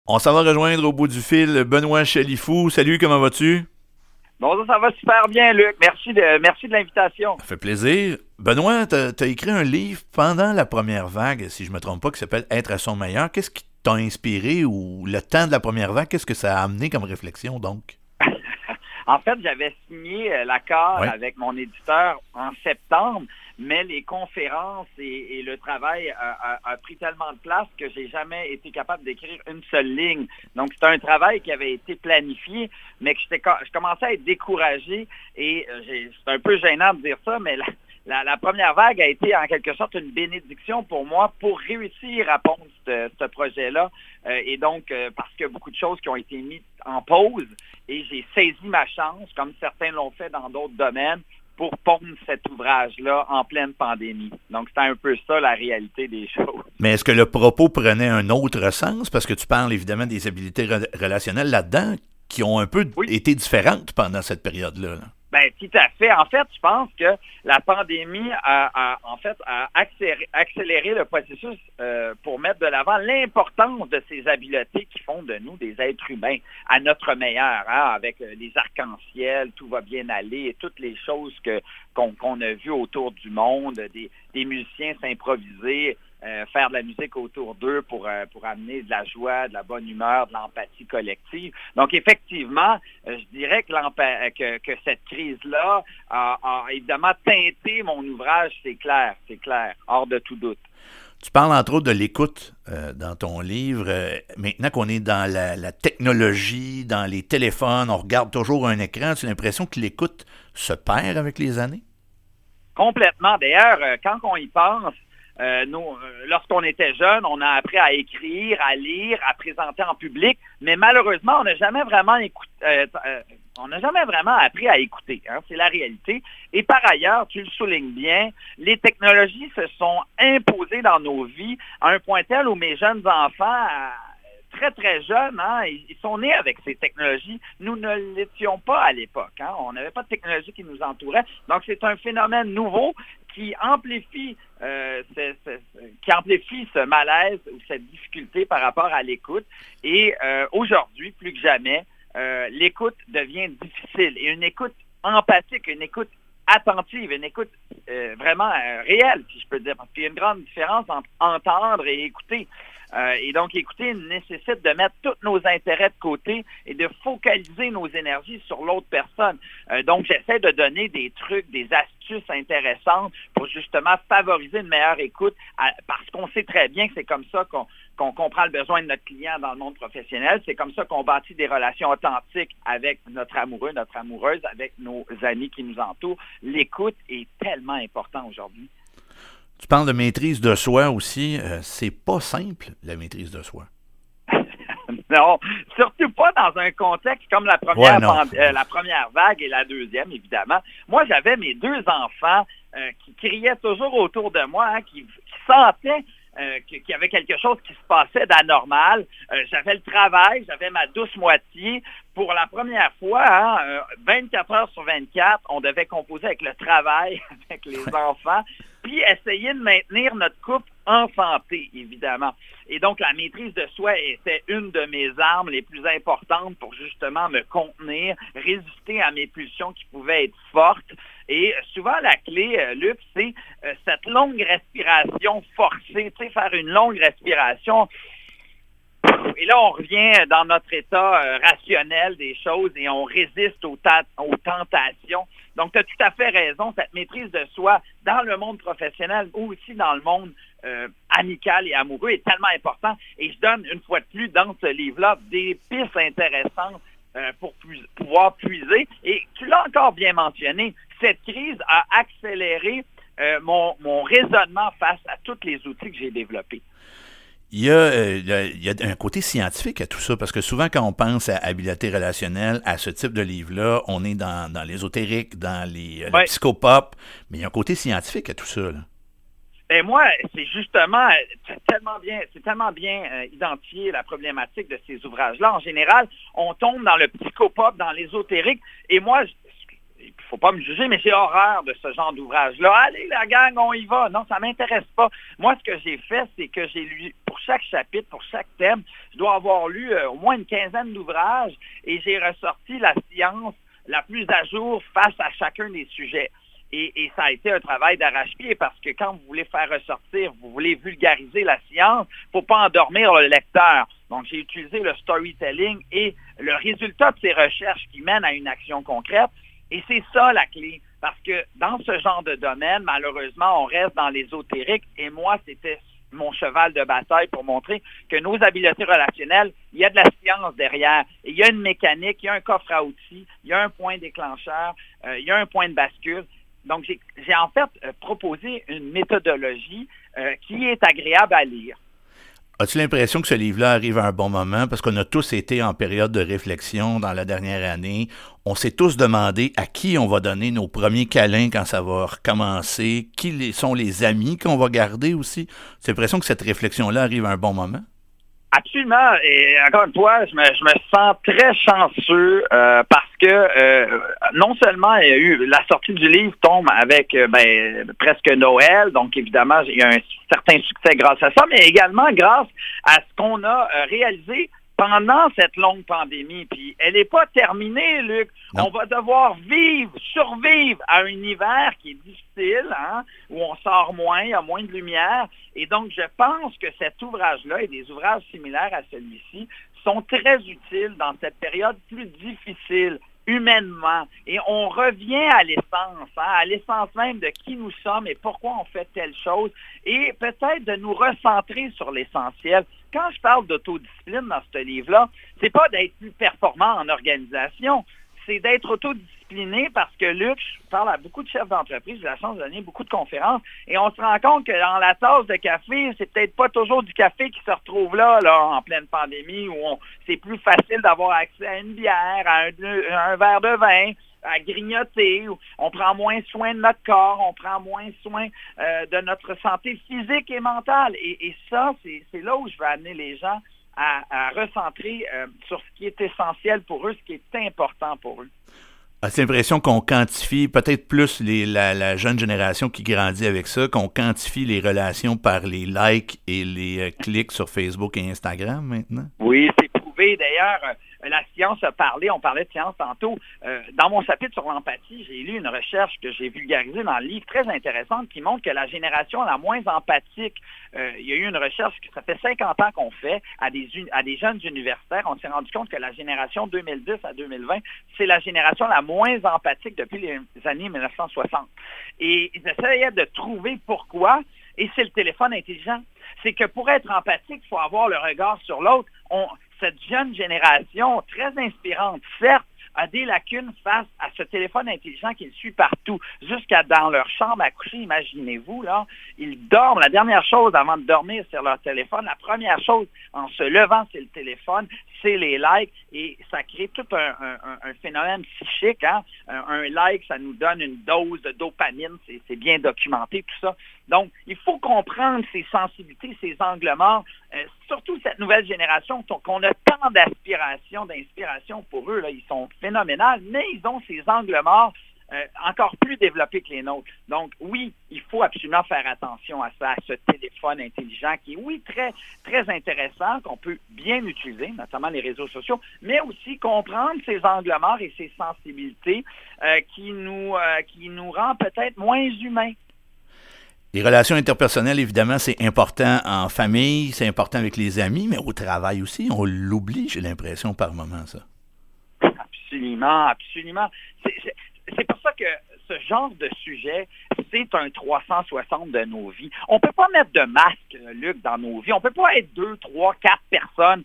On s'en va rejoindre au bout du fil Benoît Chalifou. Salut, comment vas-tu? Bonjour, ça va super bien, Luc. Merci de l'invitation. Ça fait plaisir. Benoît, t'as écrit un livre pendant la première vague, si je ne me trompe pas, qui s'appelle Être à son meilleur. Qu'est-ce qui t'a inspiré ou le temps de la première vague, qu'est-ce que ça a amené comme réflexion, donc? En fait, j'avais signé l'accord Ouais. avec mon éditeur en septembre, mais les conférences et le travail a pris tellement de place que j'ai jamais été capable d'écrire une seule ligne. Donc, c'est un travail qui avait été planifié, mais que je commençais à être découragé et c'est un peu gênant de dire ça, mais la première vague a été en quelque sorte une bénédiction pour moi pour réussir à pondre ce projet-là. Et donc, parce qu'il y a beaucoup de choses qui ont été mises en pause et j'ai saisi ma chance, comme certains l'ont fait dans d'autres domaines, pour pondre cet ouvrage-là en pleine pandémie. Donc, c'est un peu ça la réalité des choses. Mais est-ce que le propos prenait un autre sens? Parce que tu parles évidemment des habiletés relationnelles là-dedans qui ont un peu Oui. été différentes pendant cette période-là. Là. Ben, tout à fait. En fait, je pense que la pandémie a accéléré le processus pour mettre de l'avant l'importance de ces habiletés qui font de nous des êtres humains à notre meilleur, hein, avec les arcs-en-ciel, tout va bien aller, et toutes les choses qu'on a vues autour du monde, des musiciens s'improviser, faire de la musique autour d'eux pour amener de la joie, de la bonne humeur, de l'empathie collective. Donc, effectivement, je dirais que cette crise-là a évidemment teinté mon ouvrage, c'est clair, hors de tout doute. Tu parles entre autres de l'écoute dans ton livre. Maintenant qu'on est dans la technologie, dans les téléphones, on regarde toujours un écran, tu as l'impression que l'écoute se perd avec les années? Complètement. D'ailleurs, quand on y pense, lorsqu'on était jeune, on a appris à écrire, à lire, à présenter en public, mais malheureusement, on n'a jamais vraiment appris à écouter. Hein, c'est la réalité. Et par ailleurs, tu le soulignes bien, les technologies se sont imposées dans nos vies à un point tel où mes jeunes enfants, très, très jeunes, hein, ils sont nés avec ces technologies. Nous ne l'étions pas à l'époque. Hein. On n'avait pas de technologie qui nous entourait. Donc, c'est un phénomène nouveau qui amplifie ce malaise ou cette difficulté par rapport à l'écoute. Et aujourd'hui, plus que jamais, l'écoute devient difficile. Et une écoute empathique, une écoute attentive, une écoute vraiment réelle, si je peux dire, parce qu'il y a une grande différence entre entendre et écouter. Et donc, écouter nécessite de mettre tous nos intérêts de côté et de focaliser nos énergies sur l'autre personne. Donc, j'essaie de donner des trucs, des astuces intéressantes pour justement favoriser une meilleure écoute parce qu'on sait très bien que c'est comme ça qu'on comprend le besoin de notre client dans le monde professionnel. C'est comme ça qu'on bâtit des relations authentiques avec notre amoureux, notre amoureuse, avec nos amis qui nous entourent. L'écoute est tellement important aujourd'hui. Tu parles de maîtrise de soi aussi. C'est pas simple, la maîtrise de soi. Non, surtout pas dans un contexte comme la première vague et la deuxième, évidemment. Moi, j'avais mes deux enfants qui criaient toujours autour de moi, hein, qui sentaient qu'il y avait quelque chose qui se passait d'anormal. J'avais le travail, j'avais ma douce moitié. Pour la première fois, hein, 24 heures sur 24, on devait composer avec le travail, avec les enfants, puis essayer de maintenir notre couple en santé, évidemment. Et donc, la maîtrise de soi était une de mes armes les plus importantes pour justement me contenir, résister à mes pulsions qui pouvaient être fortes. Et souvent, la clé, Luc, c'est cette longue respiration forcée, tu sais, faire une longue respiration. Et là, on revient dans notre état rationnel des choses et on résiste aux tentations. Donc, tu as tout à fait raison. Cette maîtrise de soi dans le monde professionnel ou aussi dans le monde amical et amoureux est tellement important. Et je donne une fois de plus dans ce livre-là des pistes intéressantes pour pouvoir puiser. Et tu l'as encore bien mentionné, cette crise a accéléré mon raisonnement face à tous les outils que j'ai développés. Il y a un côté scientifique à tout ça, parce que souvent, quand on pense à habileté relationnelle, à ce type de livre-là, on est dans l'ésotérique, dans le psychopop, mais il y a un côté scientifique à tout ça. Là. Ben moi, c'est justement, c'est tellement bien identifié la problématique de ces ouvrages-là. En général, on tombe dans le psychopop, dans l'ésotérique, et moi, il ne faut pas me juger, mais j'ai horreur de ce genre d'ouvrage-là. Allez, la gang, on y va. Non, ça ne m'intéresse pas. Moi, ce que j'ai fait, c'est que j'ai lu, pour chaque chapitre, pour chaque thème, je dois avoir lu au moins une quinzaine d'ouvrages et j'ai ressorti la science la plus à jour face à chacun des sujets. Et ça a été un travail d'arrache-pied parce que quand vous voulez faire ressortir, vous voulez vulgariser la science, il ne faut pas endormir le lecteur. Donc, j'ai utilisé le storytelling et le résultat de ces recherches qui mènent à une action concrète. Et c'est ça la clé. Parce que dans ce genre de domaine, malheureusement, on reste dans l'ésotérique. Et moi, c'était mon cheval de bataille pour montrer que nos habiletés relationnelles, il y a de la science derrière. Et il y a une mécanique, il y a un coffre à outils, il y a un point déclencheur, il y a un point de bascule. Donc, j'ai en fait proposé une méthodologie qui est agréable à lire. As-tu l'impression que ce livre-là arrive à un bon moment? Parce qu'on a tous été en période de réflexion dans la dernière année. On s'est tous demandé à qui on va donner nos premiers câlins quand ça va recommencer. Qui sont les amis qu'on va garder aussi? Tu as l'impression que cette réflexion-là arrive à un bon moment? Absolument. Et encore une fois, je me sens très chanceux parce que non seulement il y a eu la sortie du livre tombe avec presque Noël, donc évidemment il y a un certain succès grâce à ça, mais également grâce à ce qu'on a réalisé pendant cette longue pandémie. Puis elle n'est pas terminée, Luc. Non. On va devoir survivre à un hiver qui est difficile, hein, où on sort moins, il y a moins de lumière. Et donc, je pense que cet ouvrage-là et des ouvrages similaires à celui-ci sont très utiles dans cette période plus difficile humainement. Et on revient à l'essence, à l'essence même de qui nous sommes et pourquoi on fait telle chose, et peut-être de nous recentrer sur l'essentiel. Quand je parle d'autodiscipline dans ce livre-là, c'est pas d'être plus performant en organisation, c'est d'être autodiscipliné parce que, Luc, je parle à beaucoup de chefs d'entreprise, j'ai la chance de donner beaucoup de conférences, et on se rend compte que dans la tasse de café, c'est peut-être pas toujours du café qui se retrouve là en pleine pandémie, où c'est plus facile d'avoir accès à une bière, à un verre de vin, à grignoter, on prend moins soin de notre corps, on prend moins soin de notre santé physique et mentale. Et ça, c'est là où je veux amener les gens à recentrer sur ce qui est essentiel pour eux, ce qui est important pour eux. As-tu l'impression qu'on quantifie peut-être plus la jeune génération qui grandit avec ça, qu'on quantifie les relations par les likes et les clics sur Facebook et Instagram maintenant? Oui, c'est prouvé. D'ailleurs, la science a parlé, on parlait de science tantôt. Dans mon chapitre sur l'empathie, j'ai lu une recherche que j'ai vulgarisée dans le livre très intéressante qui montre que la génération la moins empathique, il y a eu une recherche que ça fait 50 ans qu'on fait à des jeunes universitaires. On s'est rendu compte que la génération 2010 à 2020, c'est la génération la moins empathique depuis les années 1960. Et ils essayaient de trouver pourquoi, et c'est le téléphone intelligent. C'est que pour être empathique, il faut avoir le regard sur l'autre. Cette jeune génération, très inspirante, certes, a des lacunes face à ce téléphone intelligent qui le suit partout, jusqu'à dans leur chambre à coucher, imaginez-vous, là, ils dorment. La dernière chose avant de dormir sur leur téléphone, la première chose en se levant, c'est le téléphone, c'est les likes, et ça crée tout un phénomène psychique. Hein? Un like, ça nous donne une dose de dopamine, c'est bien documenté, tout ça. Donc, il faut comprendre ces sensibilités, ces angles morts, surtout cette nouvelle génération qu'on a tant d'inspiration pour eux, là, ils sont phénoménales, mais ils ont ces angles morts encore plus développés que les nôtres. Donc, oui, il faut absolument faire attention à ça, à ce téléphone intelligent qui est, oui, très, très intéressant, qu'on peut bien utiliser, notamment les réseaux sociaux, mais aussi comprendre ces angles morts et ces sensibilités qui nous rend peut-être moins humains. Les relations interpersonnelles, évidemment, c'est important en famille, c'est important avec les amis, mais au travail aussi, on l'oublie, j'ai l'impression, par moment, ça. Absolument, absolument. C'est pour ça que ce genre de sujet, c'est un 360 de nos vies. On ne peut pas mettre de masque, Luc, dans nos vies. On ne peut pas être 2, 3, 4 personnes.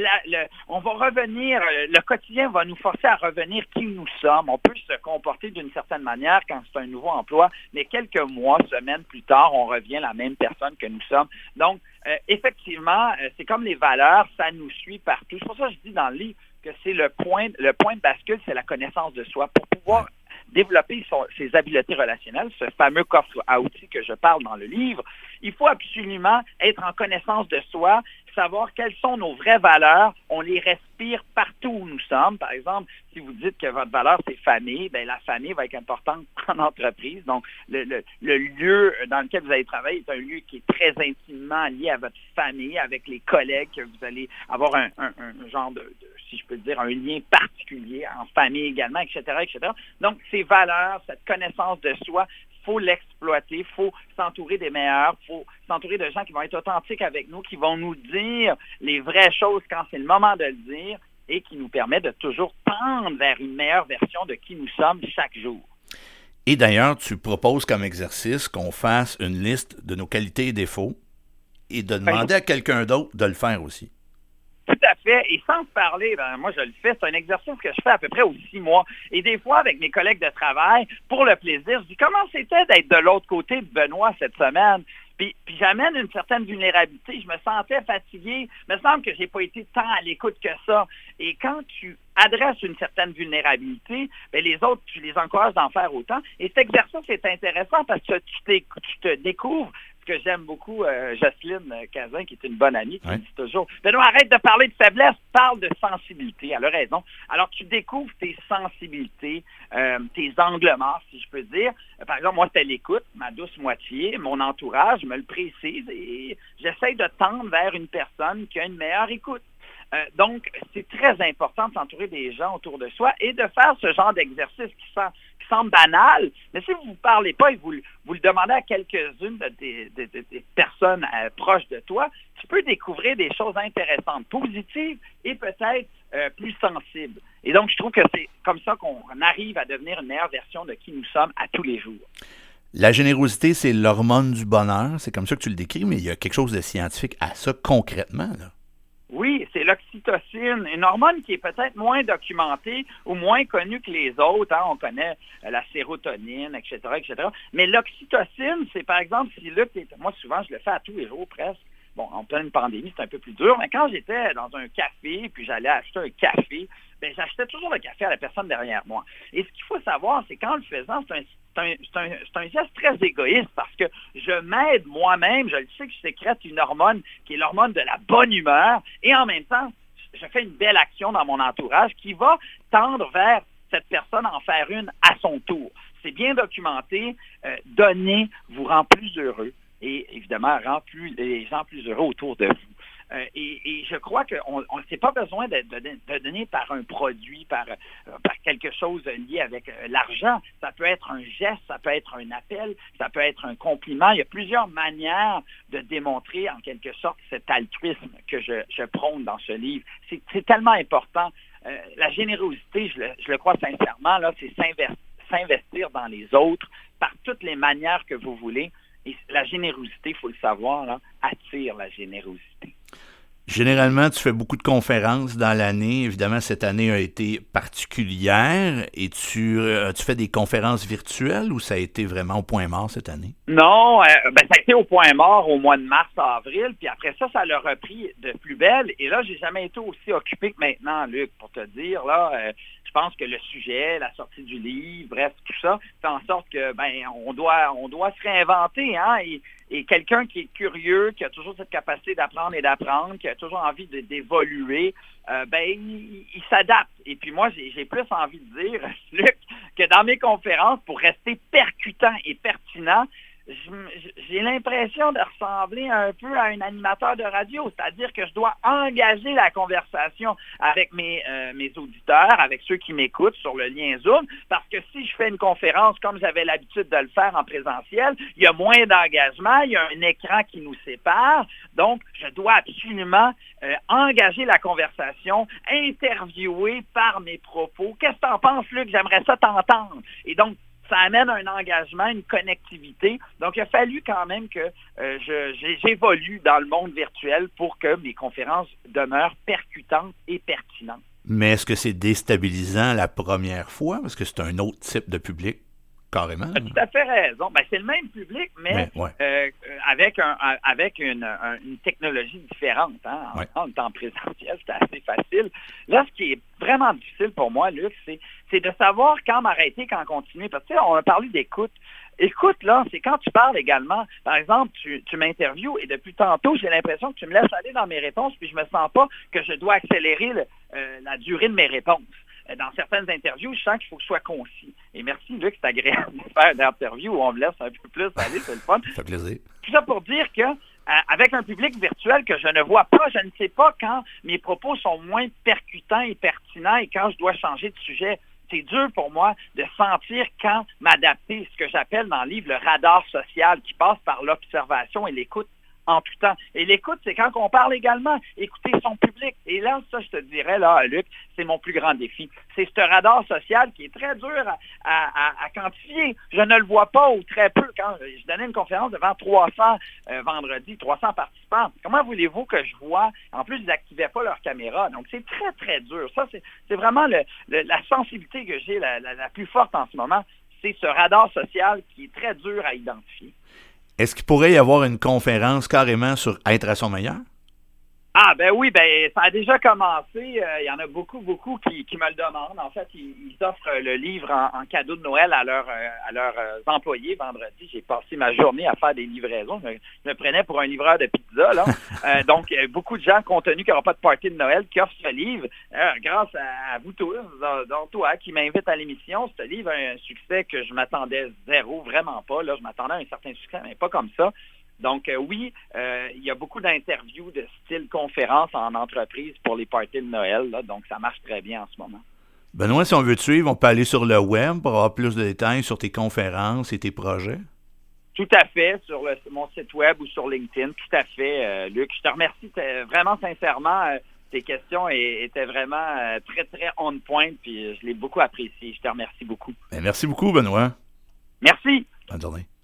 On va revenir, le quotidien va nous forcer à revenir qui nous sommes. On peut se comporter d'une certaine manière quand c'est un nouveau emploi, mais quelques mois, semaines plus tard, on revient la même personne que nous sommes. Donc, effectivement, c'est comme les valeurs, ça nous suit partout. C'est pour ça que je dis dans le livre que c'est le point de bascule, c'est la connaissance de soi. Pour pouvoir développer ses habiletés relationnelles, ce fameux coffre à outils que je parle dans le livre, il faut absolument être en connaissance de soi, il savoir quelles sont nos vraies valeurs. On les respire partout où nous sommes. Par exemple, si vous dites que votre valeur, c'est famille, bien, la famille va être importante en entreprise. Donc, le lieu dans lequel vous allez travailler est un lieu qui est très intimement lié à votre famille, avec les collègues, que vous allez avoir un genre de, si je peux dire, un lien particulier en famille également, etc., etc. Donc, ces valeurs, cette connaissance de soi, il faut l'exploiter, il faut s'entourer des meilleurs, il faut s'entourer de gens qui vont être authentiques avec nous, qui vont nous dire les vraies choses quand c'est le moment de le dire et qui nous permet de toujours tendre vers une meilleure version de qui nous sommes chaque jour. Et d'ailleurs, tu proposes comme exercice qu'on fasse une liste de nos qualités et défauts et de demander à quelqu'un d'autre de le faire aussi. Tout à fait. Et sans se parler, moi je le fais, c'est un exercice que je fais à peu près aux 6 mois. Et des fois, avec mes collègues de travail, pour le plaisir, je dis comment c'était d'être de l'autre côté de Benoît cette semaine. Puis j'amène une certaine vulnérabilité. Je me sentais fatigué. Il me semble que j'ai pas été tant à l'écoute que ça. Et quand tu adresses une certaine vulnérabilité, bien, les autres, tu les encourages d'en faire autant. Et cet exercice est intéressant parce que tu te découvres. Que j'aime beaucoup, Jocelyne Cazin, qui est une bonne amie, qui me dit toujours « Benoît, arrête de parler de faiblesse, parle de sensibilité. » Elle a raison. Alors, tu découvres tes sensibilités, tes angles morts, si je peux dire. Par exemple, moi, c'était l'écoute, ma douce moitié. Mon entourage me le précise et j'essaie de tendre vers une personne qui a une meilleure écoute. Donc, c'est très important de s'entourer des gens autour de soi et de faire ce genre d'exercice qui semble banal, mais si vous ne parlez pas et vous le demandez à quelques-unes des personnes proches de toi, tu peux découvrir des choses intéressantes, positives et peut-être plus sensibles. Et donc, je trouve que c'est comme ça qu'on arrive à devenir une meilleure version de qui nous sommes à tous les jours. La générosité, c'est l'hormone du bonheur, c'est comme ça que tu le décris, mais il y a quelque chose de scientifique à ça concrètement, là. Oui, c'est l'oxytocine, une hormone qui est peut-être moins documentée ou moins connue que les autres. Hein. On connaît la sérotonine, etc., etc. Mais l'oxytocine, c'est par exemple, si Luc, moi souvent je le fais à tous les jours presque. Bon, en pleine pandémie, c'est un peu plus dur, mais quand j'étais dans un café, puis j'allais acheter un café, bien, j'achetais toujours le café à la personne derrière moi. Et ce qu'il faut savoir, c'est qu'en le faisant, c'est un geste très égoïste parce que je m'aide moi-même, je le sais que je sécrète une hormone qui est l'hormone de la bonne humeur et en même temps, je fais une belle action dans mon entourage qui va tendre vers cette personne en faire une à son tour. C'est bien documenté, donner vous rend plus heureux et évidemment rend les gens plus heureux autour de vous. Et je crois qu'on n'a pas besoin de donner par un produit, par quelque chose lié avec l'argent. Ça peut être un geste, ça peut être un appel, ça peut être un compliment. Il y a plusieurs manières de démontrer en quelque sorte cet altruisme que je prône dans ce livre. C'est tellement important. La générosité, je le crois sincèrement, là, c'est s'investir dans les autres par toutes les manières que vous voulez. Et la générosité, il faut le savoir, là, attire la générosité. Généralement, tu fais beaucoup de conférences dans l'année. Évidemment, cette année a été particulière. Et tu fais des conférences virtuelles ou ça a été vraiment au point mort cette année? Non, ça a été au point mort au mois de mars, avril. Puis après ça l'a repris de plus belle. Et là, j'ai jamais été aussi occupé que maintenant, Luc, pour te dire. Là, je pense que le sujet, la sortie du livre, bref, tout ça, fait en sorte que on doit se réinventer, hein, et quelqu'un qui est curieux, qui a toujours cette capacité d'apprendre et d'apprendre, qui a toujours envie d'évoluer, il s'adapte. Et puis moi, j'ai plus envie de dire, Luc, que dans mes conférences, pour rester percutant et pertinent, j'ai l'impression de ressembler un peu à un animateur de radio, c'est-à-dire que je dois engager la conversation avec mes auditeurs, avec ceux qui m'écoutent sur le lien Zoom, parce que si je fais une conférence comme j'avais l'habitude de le faire en présentiel, il y a moins d'engagement, il y a un écran qui nous sépare, donc je dois absolument engager la conversation, interviewer par mes propos. Qu'est-ce que tu en penses, Luc? J'aimerais ça t'entendre. Et donc, ça amène un engagement, une connectivité. Donc, il a fallu quand même que j'évolue dans le monde virtuel pour que mes conférences demeurent percutantes et pertinentes. Mais est-ce que c'est déstabilisant la première fois? Parce que c'est un autre type de public, carrément. Tu as tout à fait raison. C'est le même public, mais avec une technologie différente. Hein? En temps présentiel, c'est assez facile. Là, ce qui est vraiment difficile pour moi, Luc, c'est de savoir quand m'arrêter, quand continuer. Parce que on a parlé d'écoute. Écoute, là, c'est quand tu parles également, par exemple, tu m'interviews et depuis tantôt, j'ai l'impression que tu me laisses aller dans mes réponses, puis je me sens pas que je dois accélérer la durée de mes réponses. Dans certaines interviews, je sens qu'il faut que je sois concis. Et merci, Luc, c'est agréable de faire une interview où on me laisse un peu plus aller, c'est le fun. Ça fait plaisir. Tout ça pour dire que avec un public virtuel que je ne vois pas, je ne sais pas quand mes propos sont moins percutants et pertinents et quand je dois changer de sujet. C'est dur pour moi de sentir quand m'adapter, ce que j'appelle dans le livre le radar social qui passe par l'observation et l'écoute en tout temps. Et l'écoute, c'est quand on parle également, écouter son public. Et là, ça, je te dirais, là, Luc, c'est mon plus grand défi. C'est ce radar social qui est très dur à quantifier. Je ne le vois pas ou très peu. Quand je donnais une conférence devant 300 vendredi, 300 participants, comment voulez-vous que je vois? En plus, ils n'activaient pas leur caméra. Donc, c'est très, très dur. Ça, c'est vraiment la sensibilité que j'ai la plus forte en ce moment. C'est ce radar social qui est très dur à identifier. Est-ce qu'il pourrait y avoir une conférence carrément sur être à son meilleur? Ah, ben oui, ben ça a déjà commencé. Il y en a beaucoup qui me le demandent. En fait, ils offrent le livre en cadeau de Noël à leurs employés vendredi. J'ai passé ma journée à faire des livraisons. Je me prenais pour un livreur de pizza, là. Donc, beaucoup de gens, compte tenu qu'il n'y aura pas de party de Noël, qui offrent ce livre. Grâce à vous tous, dont toi, qui m'invite à l'émission. Ce livre a un succès que je m'attendais zéro, vraiment pas. Là, je m'attendais à un certain succès, mais pas comme ça. Donc, oui, il y a beaucoup d'interviews de style conférence en entreprise pour les parties de Noël. Là, donc, ça marche très bien en ce moment. Benoît, si on veut te suivre, on peut aller sur le web pour avoir plus de détails sur tes conférences et tes projets. Tout à fait, sur mon site web ou sur LinkedIn. Tout à fait, Luc. Je te remercie vraiment sincèrement. Tes questions étaient vraiment très, très on point, puis je l'ai beaucoup apprécié. Je te remercie beaucoup. Merci beaucoup, Benoît. Merci. Bonne journée.